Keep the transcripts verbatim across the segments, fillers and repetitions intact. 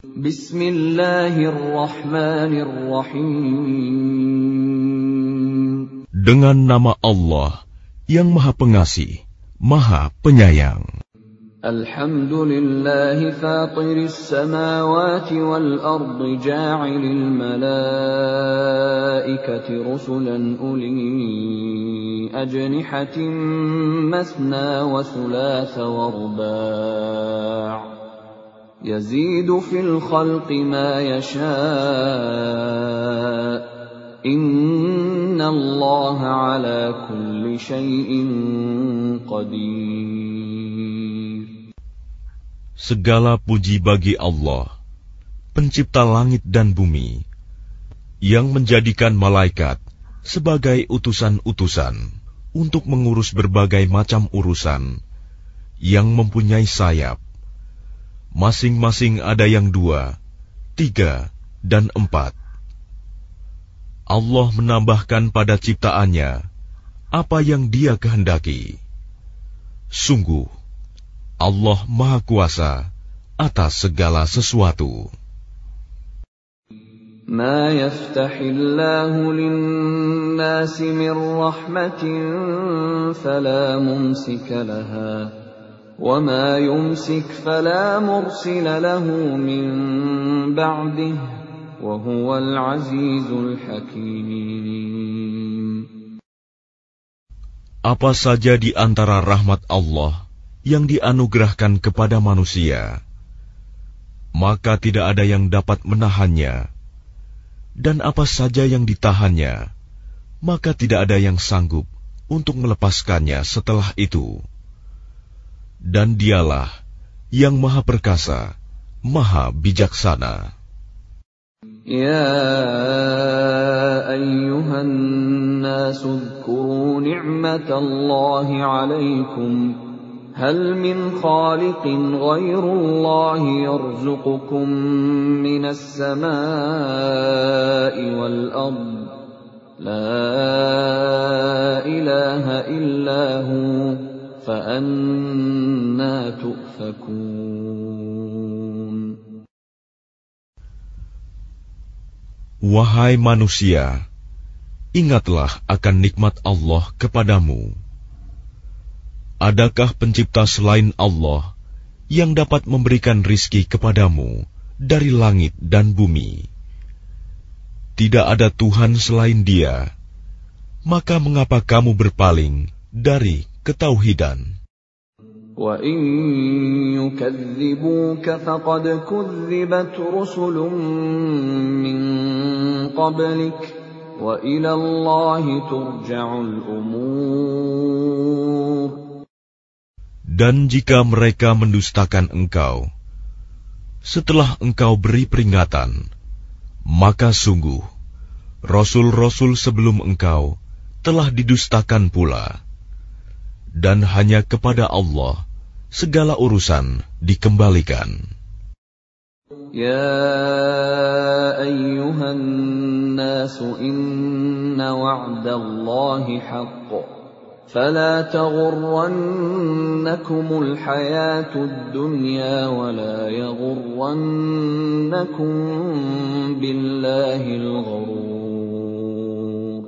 Bismillahirrahmanirrahim. Dengan nama Allah yang Maha Pengasih, Maha Penyayang. Alhamdulillahi fatiris samawati wal ardi ja'ilil malaikati rusulan uli ajnihatin masna wa thulatha wa ruba' yazidu fil khalqi ma yasha' inna allaha ala kulli syai'in qadir. Segala puji bagi Allah, pencipta langit dan bumi, yang menjadikan malaikat sebagai utusan-utusan untuk mengurus berbagai macam urusan, yang mempunyai sayap. Masing-masing ada yang dua, tiga, dan empat. Allah menambahkan pada ciptaannya apa yang Dia kehendaki. Sungguh, Allah Maha Kuasa atas segala sesuatu. Ma yaftahillahu lin-nasi min rahmatin fala mumsika laha wa ma yumsik fala mursila lahu min ba'dihi wa huwal azizul hakim. Apa saja di antara rahmat Allah yang dianugerahkan kepada manusia, maka tidak ada yang dapat menahannya, dan apa saja yang ditahannya, maka tidak ada yang sanggup untuk melepaskannya setelah itu. Dan Dialah yang Maha Perkasa, Maha Bijaksana. Ya ayyuhan nasu dzkuru ni'matallahi 'alaikum hal min khaliqin ghairullahi yarzuqukum minas samaa'i wal ard la ilaha illa hu fa anna tu'fakun. Wahai manusia, ingatlah akan nikmat Allah kepadamu. Adakah pencipta selain Allah yang dapat memberikan rizki kepadamu dari langit dan bumi? Tidak ada Tuhan selain Dia. Maka mengapa kamu berpaling dari ketauhidan? Wa in yukadzibuka faqad kudzibat rusulun min qablik wa ila Allahi turja'ul umur. Dan jika mereka mendustakan engkau, setelah engkau beri peringatan, maka sungguh, Rasul-Rasul sebelum engkau telah didustakan pula. Dan hanya kepada Allah segala urusan dikembalikan. Ya ayyuhan nasu inna wa'dallahi haqq. فلا تغرنكم الحياة الدنيا ولا يغرنكم بالله الغرور.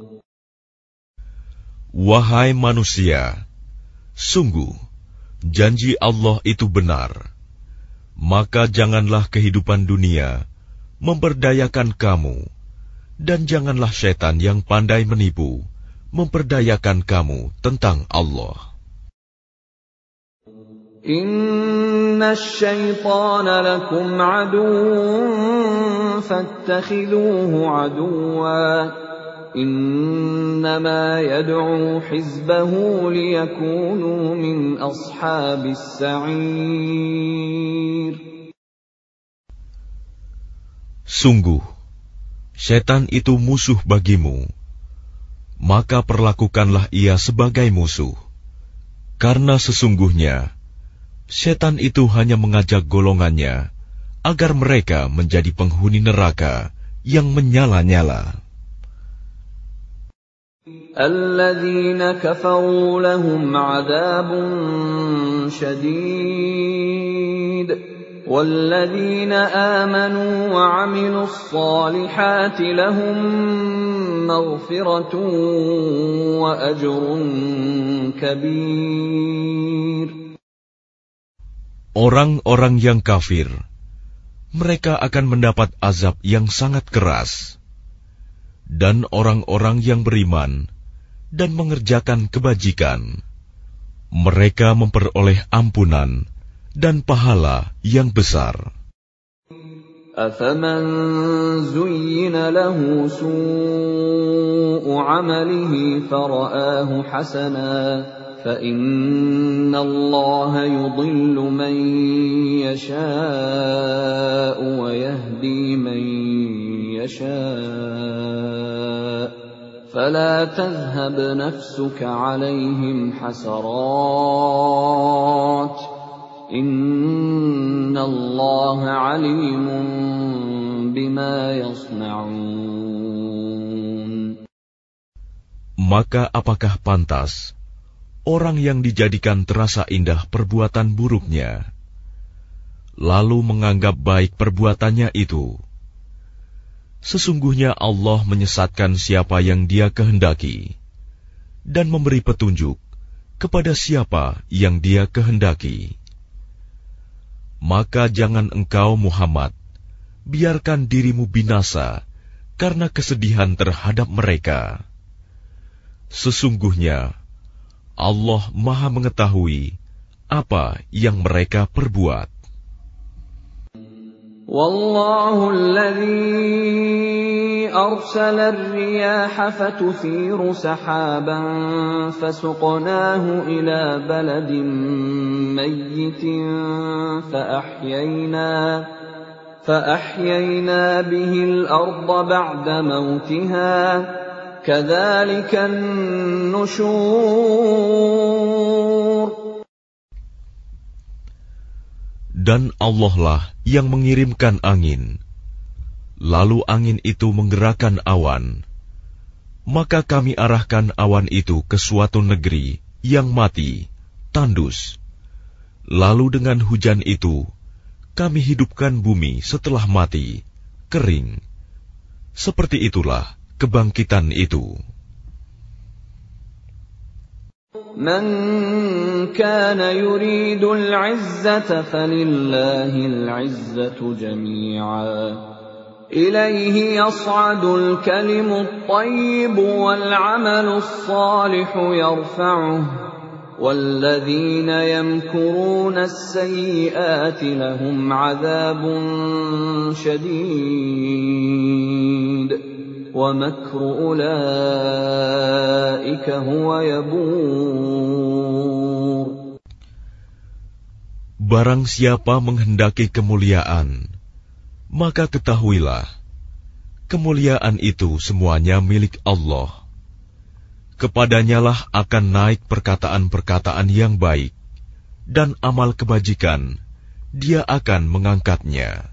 Wahai manusia, sungguh janji Allah itu benar. Maka janganlah kehidupan dunia memperdayakan kamu, dan janganlah setan yang pandai menipu memperdayakan kamu tentang Allah. Inna syaitana lakum aduwwun fattakhidhuhu aduwwa. Innama yad'u hizbahu liyakunu min ashabis sa'ir. Sungguh, setan itu musuh bagimu. Maka perlakukanlah ia sebagai musuh, karena sesungguhnya setan itu hanya mengajak golongannya agar mereka menjadi penghuni neraka yang menyala-nyala. Alladzina kafaru lahum 'adzabun syadid وَالَّذِينَ آمَنُوا وَعَمِلُوا الصَّالِحَاتِ لَهُم مَّغْفِرَةٌ وَأَجْرٌ كَبِيرٌ. Orang-orang yang kafir, mereka akan mendapat azab yang sangat keras. Dan orang-orang yang beriman dan mengerjakan kebajikan, mereka memperoleh ampunan dan pahala yang besar. أَفَمَنْ زُيِّنَ لَهُ سُوءُ عَمَلِهِ فَرَآهُ حَسَنًا فَإِنَّ اللَّهَ يُضِلُّ مَن يَشَاءُ وَيَهْدِي مَن يَشَاءُ فَلَا تَذْهَبْ نَفْسُكَ عَلَيْهِمْ حَسَرَاتٍ إِنَّ اللَّهَ عَلِيمٌ بِمَا يَصْنَعُونَ. Maka apakah pantas orang yang dijadikan terasa indah perbuatan buruknya, lalu menganggap baik perbuatannya itu? Sesungguhnya Allah menyesatkan siapa yang Dia kehendaki, dan memberi petunjuk kepada siapa yang Dia kehendaki. Maka jangan engkau Muhammad biarkan dirimu binasa karena kesedihan terhadap mereka. Sesungguhnya Allah Maha mengetahui apa yang mereka perbuat. Wallahu alladhi arsala ar-riyaha fatuthiru sahaban fasuqnahu ila baladin mayyitin فأحيينا, فأحيينا به الأرض بعد موتها كذلك النشور. Dan Allah lah yang mengirimkan angin, lalu angin itu menggerakkan awan, maka kami arahkan awan itu ke suatu negeri yang mati, tandus. Lalu dengan hujan itu, kami hidupkan bumi setelah mati, kering. Seperti itulah kebangkitan itu. Man kana yuridul 'izzata falillahil 'izzatu jami'a. Ilayhi yas'adul kalimut thayyibu wal 'amalus salihu yarfa'uhu. وَالَّذِينَ يَمْكُرُونَ السَّيِّئَاتِ لَهُمْ عَذَابٌ شَدِيدٌ وَمَكْرُ أُولَئِكَ هُوَ يَبُورُ. Barang siapa menghendaki kemuliaan, maka ketahuilah, kemuliaan itu semuanya milik Allah. Kepadanyalah akan naik perkataan-perkataan yang baik, dan amal kebajikan, Dia akan mengangkatnya.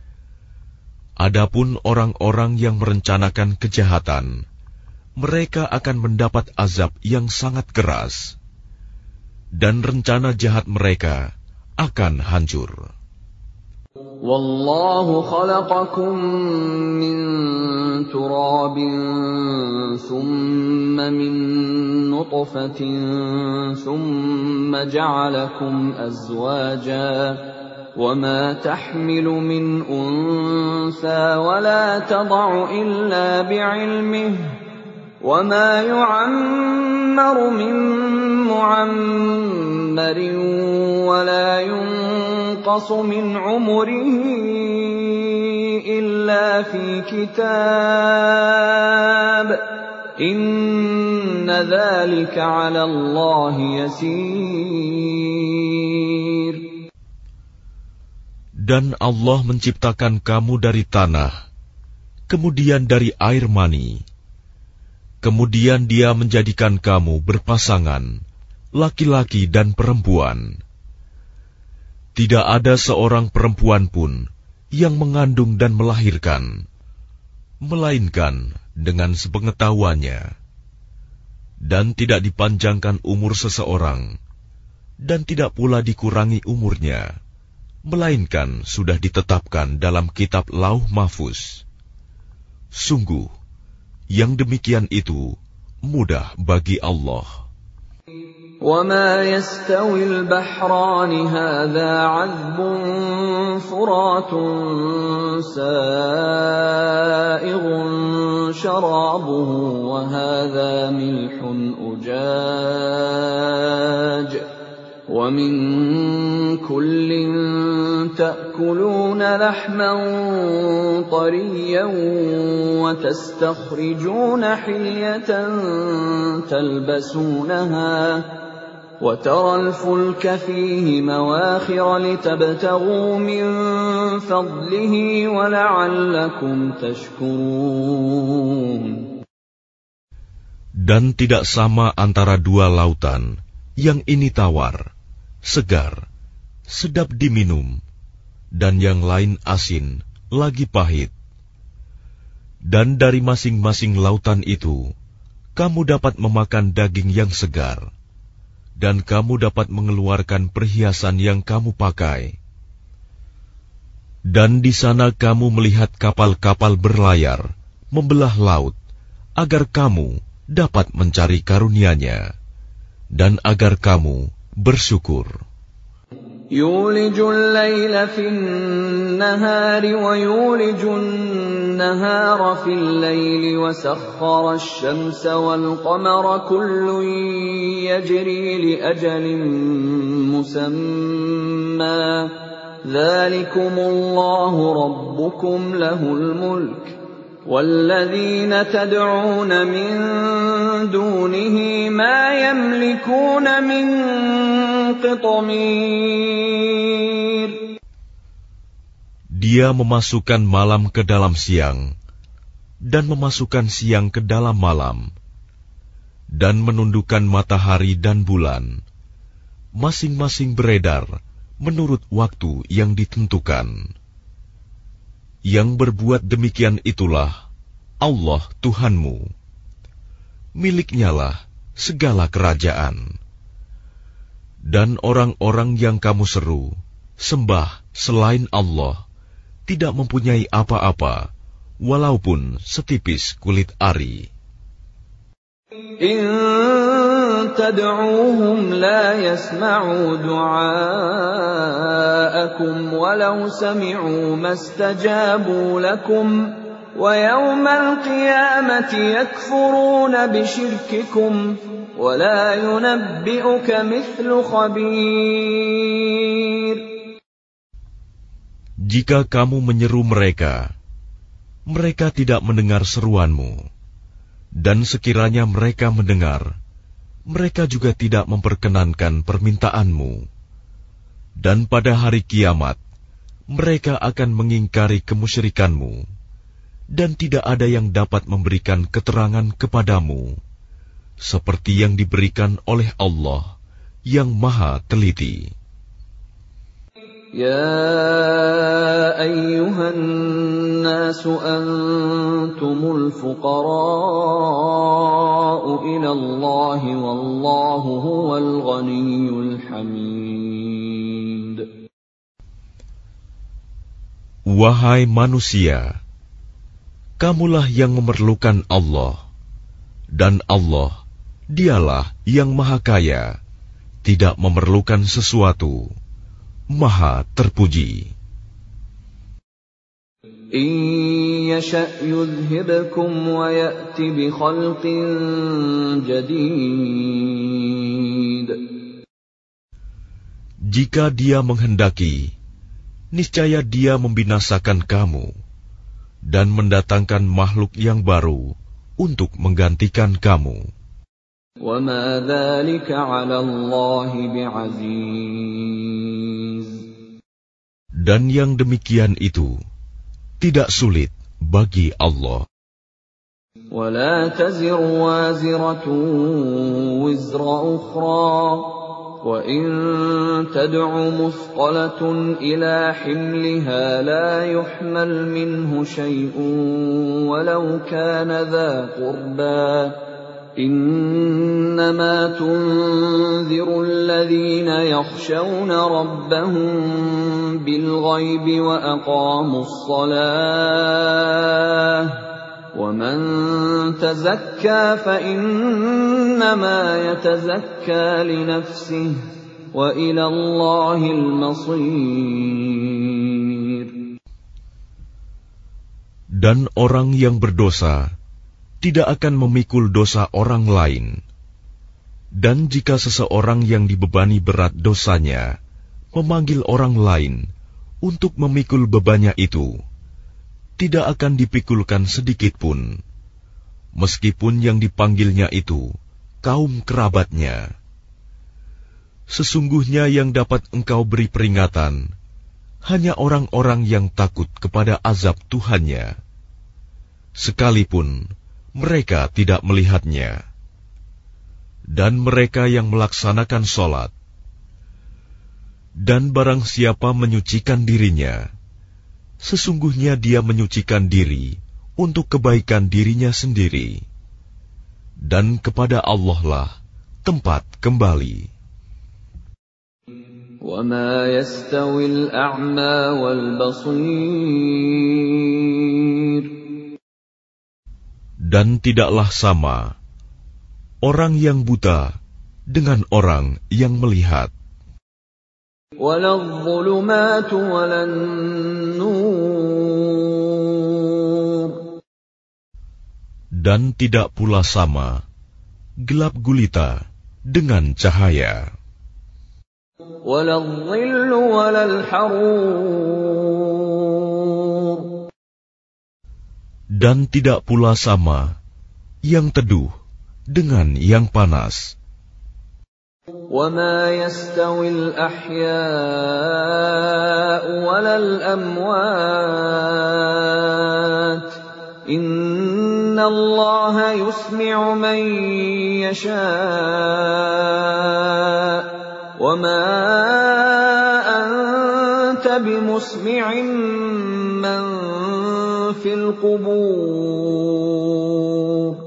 Adapun orang-orang yang merencanakan kejahatan, mereka akan mendapat azab yang sangat keras, dan rencana jahat mereka akan hancur. Wallahu khalaqakum min turabin thumma min nutfatin thumma ja'alakum azwaja wa ma tahmilu min untha wa la tad'u illa bi'ilmihi wa ma yu'ammaru min mu'ammarin wa la yunqasu min umrihi illa fi kitab inna dhalika 'ala Allahi yasir. Dan Allah menciptakan kamu dari tanah, kemudian dari air mani. Kemudian Dia menjadikan kamu berpasangan, laki-laki dan perempuan. Tidak ada seorang perempuan pun yang mengandung dan melahirkan, melainkan dengan sepengetahuannya. Dan tidak dipanjangkan umur seseorang, dan tidak pula dikurangi umurnya, melainkan sudah ditetapkan dalam kitab Lauh Mahfuz. Sungguh, yang demikian itu mudah bagi Allah. وَمَا يَسْتَوِي الْبَحْرَانِ هَذَا عَذْبٌ فُرَاتٌ سَائِغٌ شَرَابُهُ وَهَذَا مِلْحٌ أُجَاجٌ وَمِنْ كُلٍّ تَأْكُلُونَ لَحْمًا طَرِيًّا وَتَسْتَخْرِجُونَ حِلْيَةً تَلْبَسُونَهَا وَتَرَى الْفُلْكَ فِيهِ مَوَاخِرَ لِتَبْتَغُوا مِنْ فَضْلِهِ وَلَعَلَّكُمْ تَشْكُرُونَ. Dan tidak sama antara dua lautan, yang ini tawar, segar, sedap diminum, dan yang lain asin, lagi pahit. Dan dari masing-masing lautan itu, kamu dapat memakan daging yang segar, dan kamu dapat mengeluarkan perhiasan yang kamu pakai. Dan di sana kamu melihat kapal-kapal berlayar, membelah laut, agar kamu dapat mencari karunia-Nya, dan agar kamu bersyukur. يولج الليل في النهار ويولج النهار في الليل وسخر الشمس والقمر كل يجري لأجل مسمى ذلكم الله ربكم له الملك وَالَّذِينَ تَدْعُونَ مِن دُونِهِ مَا يَمْلِكُونَ مِن قِطْمِيرٍ. Dia memasukkan malam ke dalam siang, dan memasukkan siang ke dalam malam, dan menundukkan matahari dan bulan, masing-masing beredar menurut waktu yang ditentukan. Yang berbuat demikian itulah Allah Tuhanmu. Miliknya-lah segala kerajaan. Dan orang-orang yang kamu seru, sembah selain Allah, tidak mempunyai apa-apa, walaupun setipis kulit ari. In tad'uuhum la yasma'u du'aakum walau sami'u mastajabu lakum wa yawmal qiyamati yakfuruna bishirkikum wa la yunabbi'uka mithlu khabir. Jika kamu menyeru mereka, mereka tidak mendengar seruanmu, dan sekiranya mereka mendengar, mereka juga tidak memperkenankan permintaanmu. Dan pada hari kiamat, mereka akan mengingkari kemusyrikanmu, dan tidak ada yang dapat memberikan keterangan kepadamu, seperti yang diberikan oleh Allah yang Maha Teliti. يا أيها الناس أنتم الفقراء إلى الله والله هو الغني الحميد. Wahai manusia, kamulah yang memerlukan Allah, dan Allah, Dialah yang Maha Kaya, tidak memerlukan sesuatu, Maha terpuji. إن يشأ يذهبكم ويأتي بخلق جديد. Jika Dia menghendaki, niscaya Dia membinasakan kamu dan mendatangkan makhluk yang baru untuk menggantikan kamu. وَمَا ذَلِكَ عَلَى اللَّهِ بِعَزِيزٍ. Dan yang demikian itu tidak sulit bagi Allah. وَلَا تَزِرُ وَازِرَةٌ وِزْرَ أُخْرَى وَإِن تَدْعُ مُثْقَلَةٌ إِلَى حِمْلِهَا لَا يُحْمَلْ مِنْهُ شَيْءٌ وَلَوْ كَانَ ذَا قُرْبَى إِنَّمَا تُنذِرُ الَّذِينَ يَخْشَوْنَ رَبَّهُم بِالْغَيْبِ وَأَقَامُوا الصَّلَاةَ وَمَنْ تَزَكَّى فَإِنَّمَا يَتَزَكَّى لِنَفْسِهِ وَإِلَى اللَّهِ الْمَصِيرُ. Dan orang yang berdosa tidak akan memikul dosa orang lain. Dan jika seseorang yang dibebani berat dosanya memanggil orang lain untuk memikul bebannya itu, tidak akan dipikulkan sedikit pun, meskipun yang dipanggilnya itu kaum kerabatnya. Sesungguhnya yang dapat engkau beri peringatan hanya orang-orang yang takut kepada azab Tuhannya, sekalipun mereka tidak melihatnya. Dan mereka yang melaksanakan sholat, dan barang siapa menyucikan dirinya, sesungguhnya dia menyucikan diri untuk kebaikan dirinya sendiri, dan kepada Allah lah tempat kembali. وَمَا يَسْتَوِي الْأَعْمَى وَالْبَصِيرُ. Dan tidaklah sama orang yang buta dengan orang yang melihat. وَلَا الظُّلُمَاتُ وَلَا النُّورُ. Dan tidak pula sama gelap gulita dengan cahaya. وَلَا الظِّلُّ وَلَا الْحَرُورُ. Dan tidak pula sama yang teduh dengan yang panas. وَمَا يَسْتَوِي الْأَحْيَاءُ وَلَا الْأَمْوَاتُ إِنَّ اللَّهَ يُسْمِعُ مَن يَشَاءُ وَمَا أَنتَ بِمُسْمِعٍ مَّن فِي الْقُبُورِ.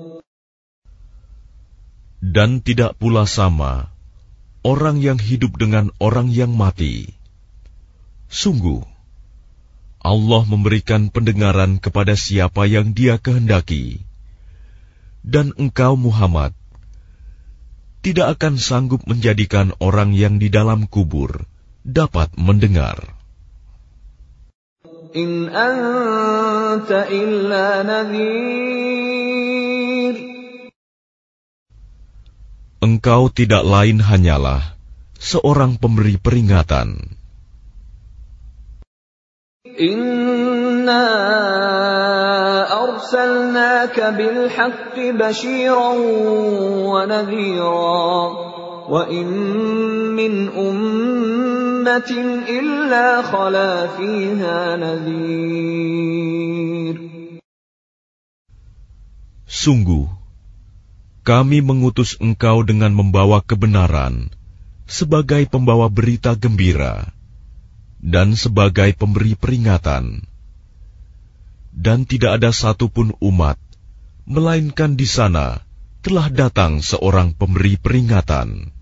Dan tidak pula sama orang yang hidup dengan orang yang mati. Sungguh, Allah memberikan pendengaran kepada siapa yang Dia kehendaki, dan engkau Muhammad tidak akan sanggup menjadikan orang yang di dalam kubur dapat mendengar. In anta illa nadhir. Engkau tidak lain hanyalah seorang pemberi peringatan. Inna arsalnaka bil haqqi bashiran wa nadhira wa in min ummatin illa khala fiha nadhir. Sungguh, kami mengutus engkau dengan membawa kebenaran sebagai pembawa berita gembira dan sebagai pemberi peringatan. Dan tidak ada satupun umat, melainkan di sana telah datang seorang pemberi peringatan.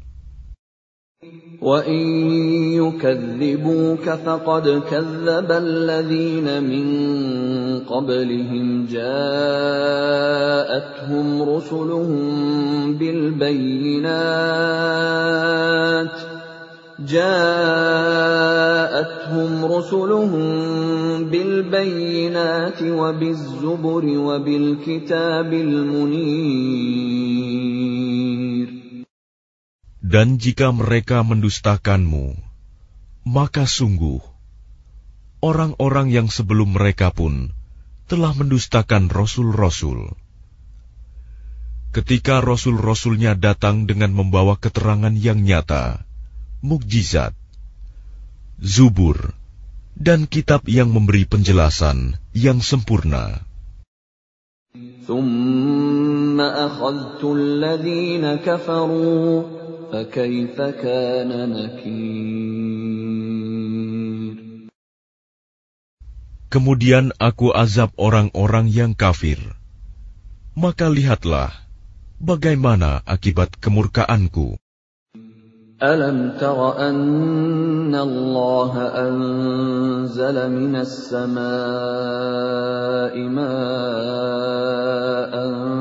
وَإِن يُكَذِّبُوكَ فَقَدْ كَذَّبَ الَّذِينَ مِن قَبْلِهِمْ جَاءَتْهُمْ رُسُلُهُم بِالْبَيِّنَاتِ جاءتهم رسلهم بالبينات وبالزبر وبالكتاب المنير. Dan jika mereka mendustakanmu, maka sungguh orang-orang yang sebelum mereka pun telah mendustakan rasul-rasul. Ketika rasul-rasulnya datang dengan membawa keterangan yang nyata, mukjizat, zubur, dan kitab yang memberi penjelasan yang sempurna. ثُمَّ أَخَذْتُ الَّذِينَ كَفَرُوا فَكَيْفَ كَانَ نَكِيرِ. Kemudian aku azab orang-orang yang kafir. Maka lihatlah bagaimana akibat kemurkaanku. ألم تر أن الله أنزل من السماء ماء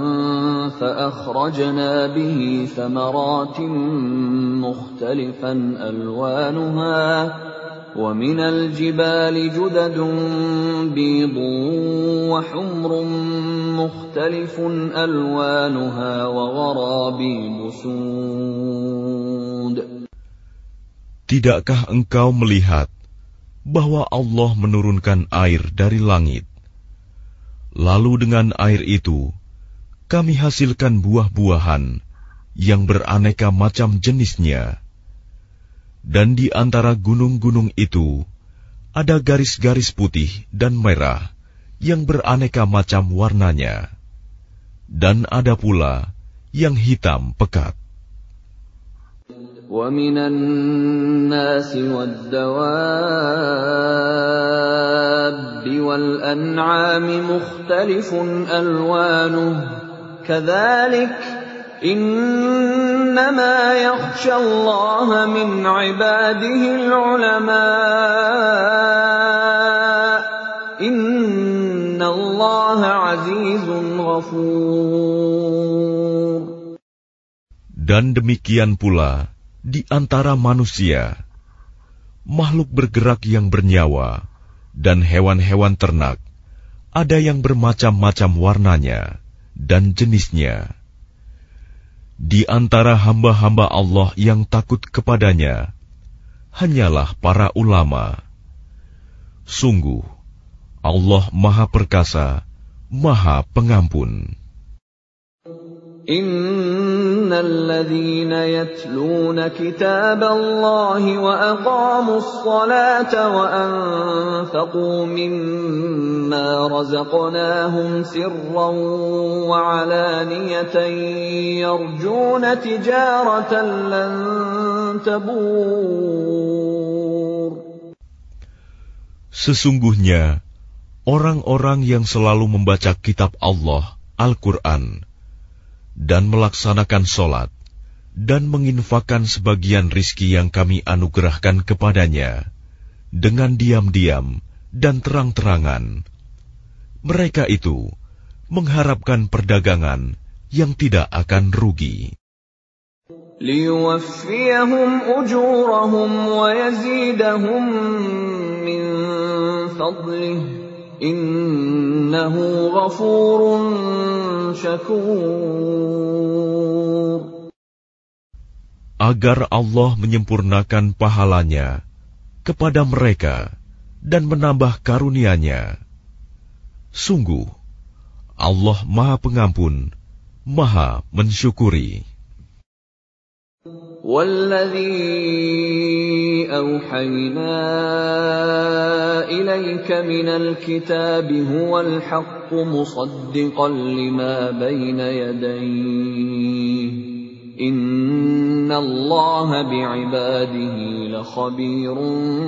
فأخرجنا به ثمرات مختلفا ألوانها ومن الجبال جدد بيض وحمر مختلف ألوانها وغرابيب سود. Tidakkah engkau melihat bahwa Allah menurunkan air dari langit? Lalu dengan air itu, kami hasilkan buah-buahan yang beraneka macam jenisnya. Dan di antara gunung-gunung itu, ada garis-garis putih dan merah yang beraneka macam warnanya. Dan ada pula yang hitam pekat. وَمِنَ النَّاسِ وَالدَّوَابِّ وَالْأَنْعَامِ مُخْتَلِفٌ أَلْوَانُهُ كَذَلِكَ إِنَّمَا يَخْشَى اللَّهَ مِنْ عِبَادِهِ الْعُلَمَاءُ إِنَّ اللَّهَ عَزِيزٌ غَفُورٌ. Dan demikian pula di antara manusia, makhluk bergerak yang bernyawa, dan hewan-hewan ternak, ada yang bermacam-macam warnanya dan jenisnya. Di antara hamba-hamba Allah yang takut kepadanya, hanyalah para ulama. Sungguh, Allah Maha Perkasa, Maha Pengampun. Innal ladzina yatluna kitaballahi wa aqamus salata wa anfaqu mimma razaqnahum sirran wa alaniyatan yarjuna tijaratan lan tabur. Sesungguhnya orang-orang yang selalu membaca kitab Allah, Al-Quran, dan melaksanakan sholat, dan menginfakkan sebagian rizki yang kami anugerahkan kepadanya, dengan diam-diam dan terang-terangan. Mereka itu mengharapkan perdagangan yang tidak akan rugi. Liyuwaffiyahum ujurahum wa yazidahum min fadlih, innahu ghafurun syakur. Agar Allah menyempurnakan pahalanya kepada mereka dan menambah karunia-Nya. Sungguh, Allah Maha Pengampun, Maha Mensyukuri. وَالَّذِي أَوْحَيْنَا إِلَيْكَ مِنَ الْكِتَابِ هُوَ الْحَقُّ مُصَدِّقًا لِمَا بَيْنَ يَدَيْهِ إِنَّ اللَّهَ بِعِبَادِهِ لَخَبِيرٌ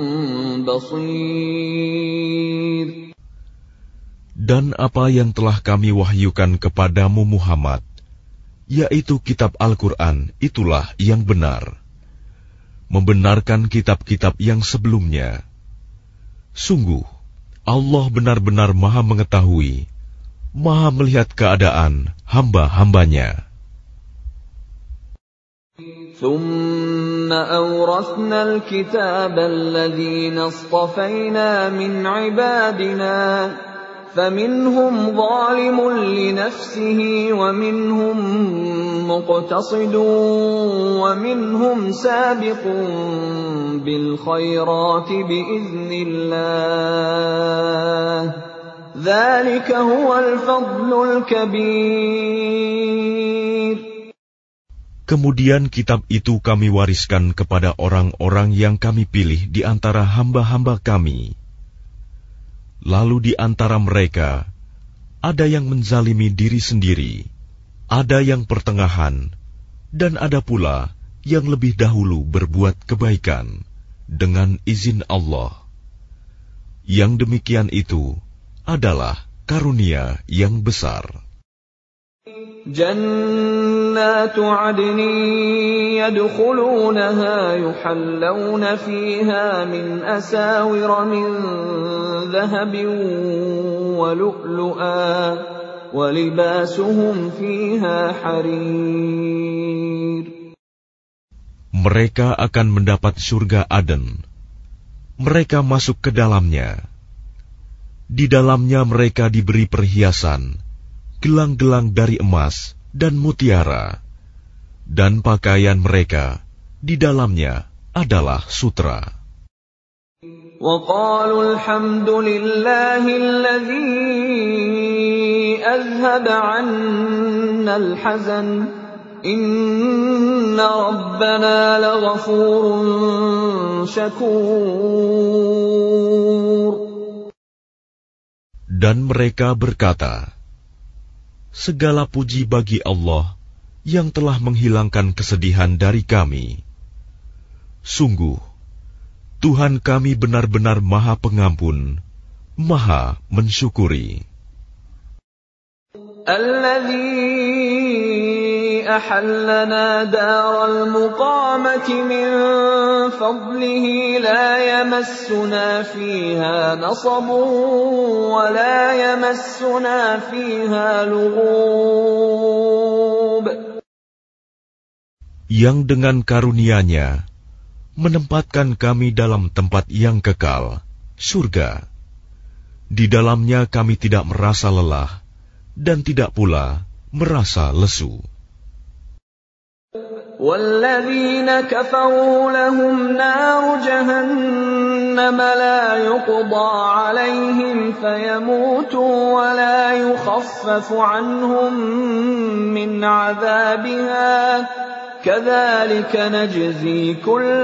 بَصِيرٌ. Dan apa yang telah kami wahyukan kepadamu Muhammad, yaitu kitab Al-Quran, itulah yang benar, membenarkan kitab-kitab yang sebelumnya. Sungguh, Allah benar-benar Maha mengetahui, Maha melihat keadaan hamba-hambanya. ثُمَّ أَوْرَثْنَا الْكِتَابَ الَّذِينَ اصْطَفَيْنَا مِنْ عِبَادِنَا فَمِنْهُمْ ظَالِمٌ لِنَفْسِهِ وَمِنْهُمْ مُقْتَصِدٌ وَمِنْهُمْ سَابِقٌ بِالْخَيْرَاتِ بِإِذْنِ اللَّهِ ذَلِكَ هُوَ الْفَضْلُ الْكَبِيرُ. Kemudian kitab itu kami wariskan kepada orang-orang yang kami pilih di antara hamba-hamba kami. Lalu di antara mereka, ada yang menzalimi diri sendiri, ada yang pertengahan, dan ada pula yang lebih dahulu berbuat kebaikan dengan izin Allah. Yang demikian itu adalah karunia yang besar. Jannah جنات عدن يدخلونها يحلون فيها من أساور من ذهب ولؤلؤا وَلِبَاسُهُمْ فِيهَا حَرِيرٌ. Mereka akan mendapat surga Aden. Mereka masuk ke dalamnya. Di dalamnya mereka diberi perhiasan, gelang-gelang dari emas dan mutiara, dan pakaian mereka di dalamnya adalah sutra. وَقَالُوا الْحَمْدُ لِلَّهِ الَّذِي أَذْهَبَ عَنَّا الْحَزَنَ إِنَّ رَبَّنَا لَغَفُورٌ شَكُورٌ. Dan mereka berkata, segala puji bagi Allah yang telah menghilangkan kesedihan dari kami. Sungguh, Tuhan kami benar-benar Maha Pengampun, Maha mensyukuri. Alladzi ahallana daral muqamati min fadlihi la yamassuna fiha nasabun wa la yamassuna fiha lughub. Yang dengan karunia-Nya menempatkan kami dalam tempat yang kekal, surga. Di dalamnya kami tidak merasa lelah dan tidak pula merasa lesu. وَالَّذِينَ كَفَرُوا لَهُمْ نَارُ جَهَنَّمَ لَا يُقْضَى عَلَيْهِمْ فَيَمُوتُوا وَلَا يُخَفَّفُ عَنْهُمْ مِنْ عَذَابِهَا كَذَلِكَ نَجْزِي كُلَّ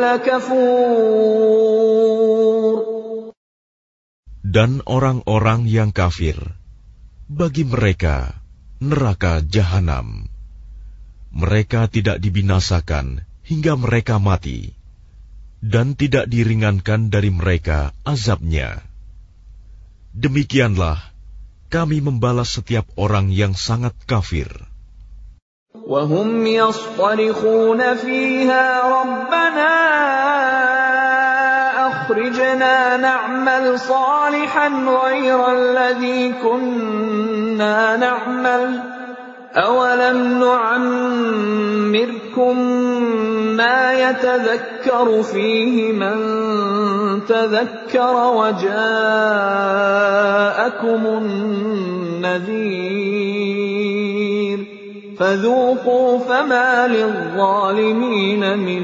كَفُورٍ. Dan orang-orang yang kafir, bagi mereka neraka jahanam. Mereka tidak dibinasakan hingga mereka mati, dan tidak diringankan dari mereka azabnya. Demikianlah kami membalas setiap orang yang sangat kafir. وَهُمْ يَصْطَرِخُونَ فِيهَا رَبَّنَا أَخْرِجْنَا نَعْمَلْ صَالِحًا غَيْرَ الَّذِي كُنَّا نَعْمَلُ أَوَلَمْ نُعَمِّرْكُم مَّا يَتَذَكَّرُ فِيهِ مَن تَذَكَّرَ وَجَاءَكُمُ النَّذِيرُ فَذُوقُوا فَمَا لِلظَّالِمِينَ مِن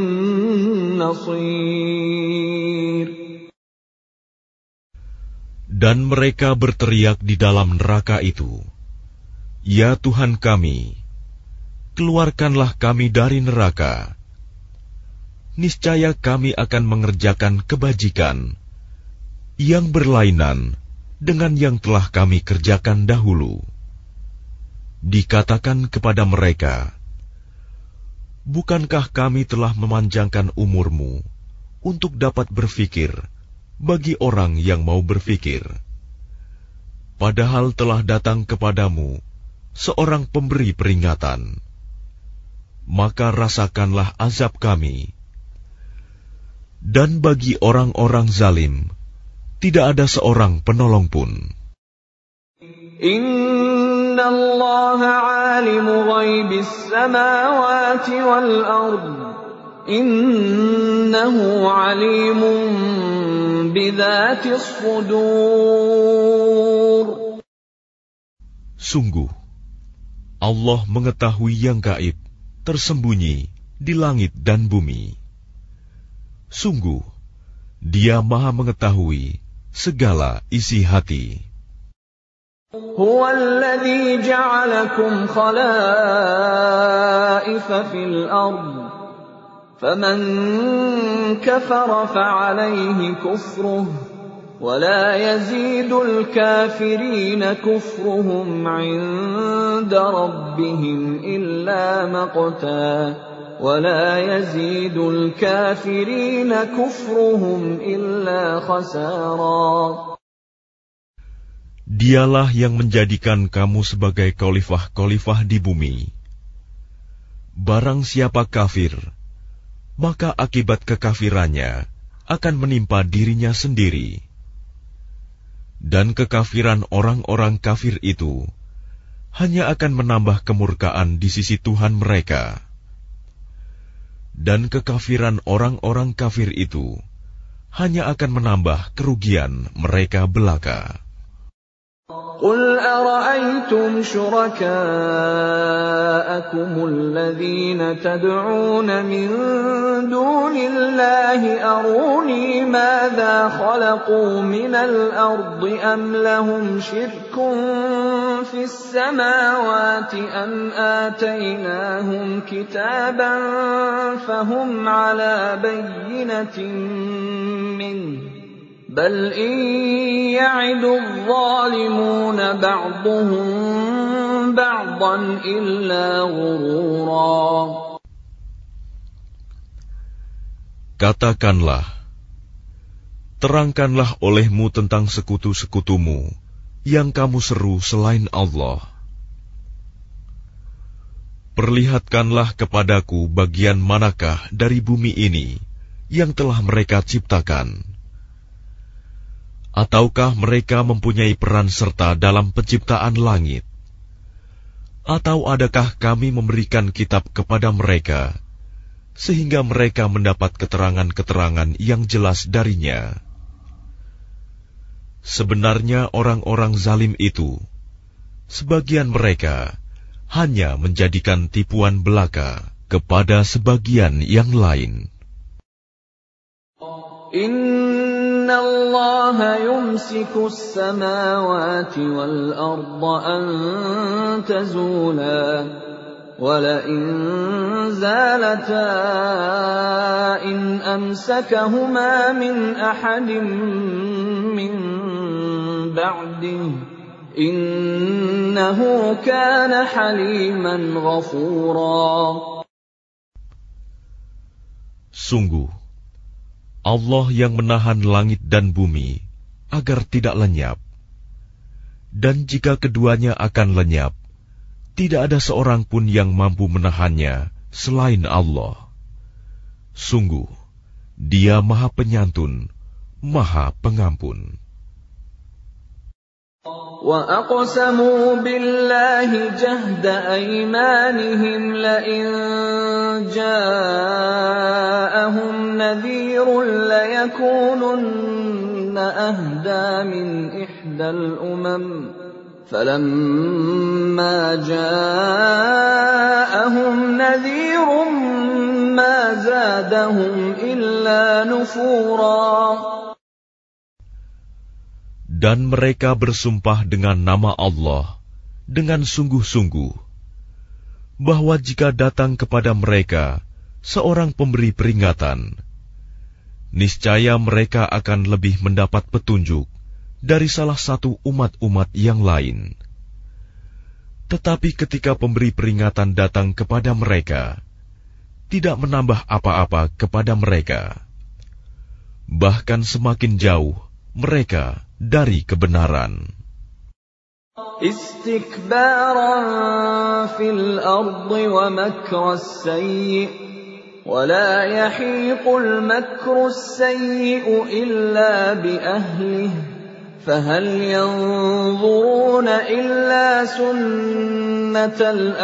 نَّصِيرٍ. Dan mereka berteriak di dalam neraka itu, ya Tuhan kami, keluarkanlah kami dari neraka. Niscaya kami akan mengerjakan kebajikan yang berlainan dengan yang telah kami kerjakan dahulu. Dikatakan kepada mereka, bukankah kami telah memanjangkan umurmu untuk dapat berfikir bagi orang yang mau berfikir? Padahal telah datang kepadamu seorang pemberi peringatan. Maka rasakanlah azab kami. Dan bagi orang-orang zalim, tidak ada seorang penolong pun. Inna Allah alimu ghaibis samawati wal ard. Innahu alimun bidzatis sudur. Sungguh, Allah mengetahui yang gaib, tersembunyi di langit dan bumi. Sungguh, Dia Maha mengetahui segala isi hati. Huwa alladhi ja'alakum khalaifa fil ard. Faman kafara fa'alayhi kufruh. ولا يزيد الكافرين كفرهم عند ربهم إلا مقتا ولا يزيد الكافرين كفرهم إلا خسارا. Dialah yang menjadikan kamu sebagai khalifah-khalifah di bumi. Barang siapa kafir, maka akibat kekafirannya akan menimpa dirinya sendiri. Dan kekafiran orang-orang kafir itu hanya akan menambah kemurkaan di sisi Tuhan mereka. Dan kekafiran orang-orang kafir itu hanya akan menambah kerugian mereka belaka. قل أرأيتم شركاءكم الذين تدعون من دون الله أروني ماذا خلقوا من الأرض أم لهم شرك في السماوات أم آتيناهم كتابا فهم على بينة منه بل إن يعد الظالمون بعضهم بعضا إلا غرورا. Katakanlah, terangkanlah olehmu tentang sekutu-sekutumu yang kamu seru selain Allah. Perlihatkanlah kepadaku bagian manakah dari bumi ini yang telah mereka ciptakan. Ataukah mereka mempunyai peran serta dalam penciptaan langit? Atau adakah kami memberikan kitab kepada mereka, sehingga mereka mendapat keterangan-keterangan yang jelas darinya? Sebenarnya orang-orang zalim itu, sebagian mereka hanya menjadikan tipuan belaka kepada sebagian yang lain. Inna Allah yumsiku as-samawati wal arda an tazula wa la in zalata in amsakahuma min ahadin min ba'dihi innahu kana haliman ghafura. Sungguh Allah yang menahan langit dan bumi agar tidak lenyap. Dan jika keduanya akan lenyap, tidak ada seorang pun yang mampu menahannya selain Allah. Sungguh, Dia Maha Penyantun, Maha Pengampun. وَأَقْسَمُوا بِاللَّهِ جَهْدَ أَيْمَانِهِمْ لَئِن جَاءَهُمْ نَذِيرٌ لَيَكُونُنَّ أَهْدَىٰ مِنْ إِحْدَى الْأُمَمِ فَلَمَّا جَاءَهُمْ نَذِيرٌ مَا زَادَهُمْ إِلَّا نُفُورًا. Dan mereka bersumpah dengan nama Allah dengan sungguh-sungguh, bahwa jika datang kepada mereka seorang pemberi peringatan, niscaya mereka akan lebih mendapat petunjuk dari salah satu umat-umat yang lain. Tetapi ketika pemberi peringatan datang kepada mereka, tidak menambah apa-apa kepada mereka, bahkan semakin jauh mereka dari kebenaran. Istikbaran fil ardi wa makras sayyi wa la yahiqul makras sayyi illa bi ahlihi fahal yanzuruna illa sunnatal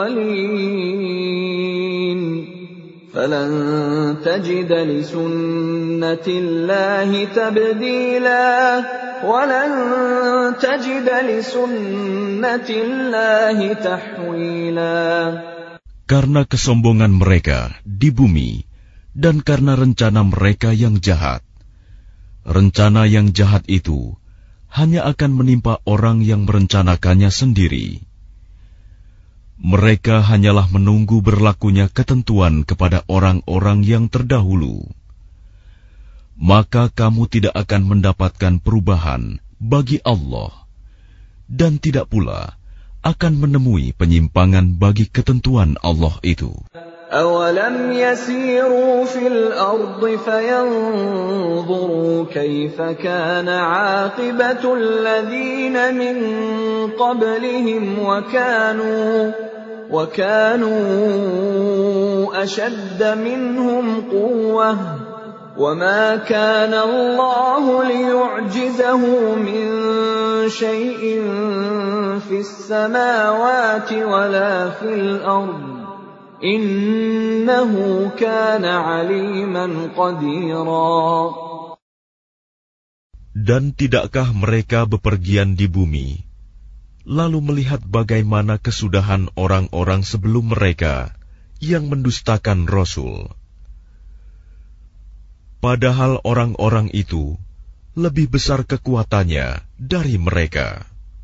awwalin فَلَن تَجِدَ لِسُنَّةِ اللَّهِ تَبْدِيلًا وَلَن تَجِدَ لِسُنَّةِ اللَّهِ تَحْوِيلًا. Karena kesombongan mereka di bumi dan karena rencana mereka yang jahat. Rencana yang jahat itu hanya akan menimpa orang yang merencanakannya sendiri. Mereka hanyalah menunggu berlakunya ketentuan kepada orang-orang yang terdahulu. Maka kamu tidak akan mendapatkan perubahan bagi Allah, dan tidak pula akan menemui penyimpangan bagi ketentuan Allah itu. أَوَلَمْ يَسِيرُوا فِي الْأَرْضِ فَيَنظُرُوا كَيْفَ كَانَ عَاقِبَةُ الَّذِينَ مِنْ قَبْلِهِمْ وَكَانُوا وَكَانُوا أَشَدَّ مِنْهُمْ قُوَّةً وَمَا كَانَ اللَّهُ لِيُعْجِزَهُ مِنْ شَيْءٍ فِي السَّمَاوَاتِ وَلَا فِي الْأَرْضِ إِنَّهُ كَانَ عَلِيمًا قَدِيرًا. Dan tidakkah mereka bepergian di bumi, lalu melihat bagaimana kesudahan orang-orang sebelum mereka yang mendustakan Rasul? Padahal orang-orang itu lebih besar kekuatannya dari mereka.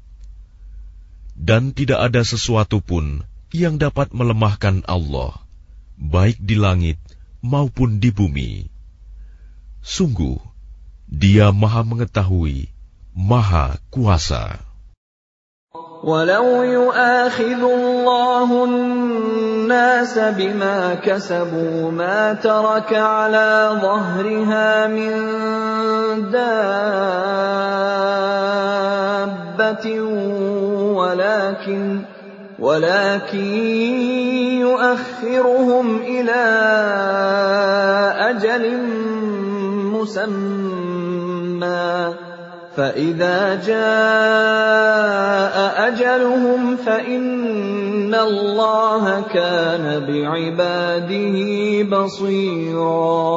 Dan tidak ada sesuatu pun yang dapat melemahkan Allah, baik di langit maupun di bumi. Sungguh, Dia Maha Mengetahui, Maha Kuasa. وَلَوْ يُؤَاخِذُ اللَّهُ النَّاسَ بِمَا كَسَبُوا مَا تَرَكَ عَلَى ظَهْرِهَا مِن دَابَّةٍ وَلَكِنْ وَلَكِنْ يُؤَخِّرُهُمْ إِلَى أَجَلٍ مُّسَمًّى فَإِذَا جَاءَ أَجَلُهُمْ فَإِنَّ اللَّهَ كَانَ بِعِبَادِهِ بَصِيرًا.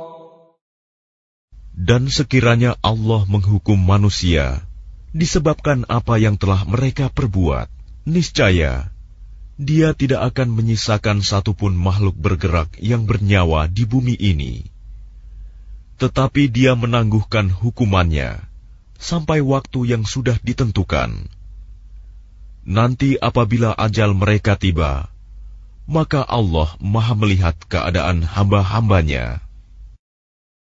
Dan sekiranya Allah menghukum manusia disebabkan apa yang telah mereka perbuat, niscaya Dia tidak akan menyisakan satupun makhluk bergerak yang bernyawa di bumi ini. Tetapi Dia menangguhkan hukumannya sampai waktu yang sudah ditentukan. Nanti apabila ajal mereka tiba, maka Allah Maha melihat keadaan hamba-hambanya.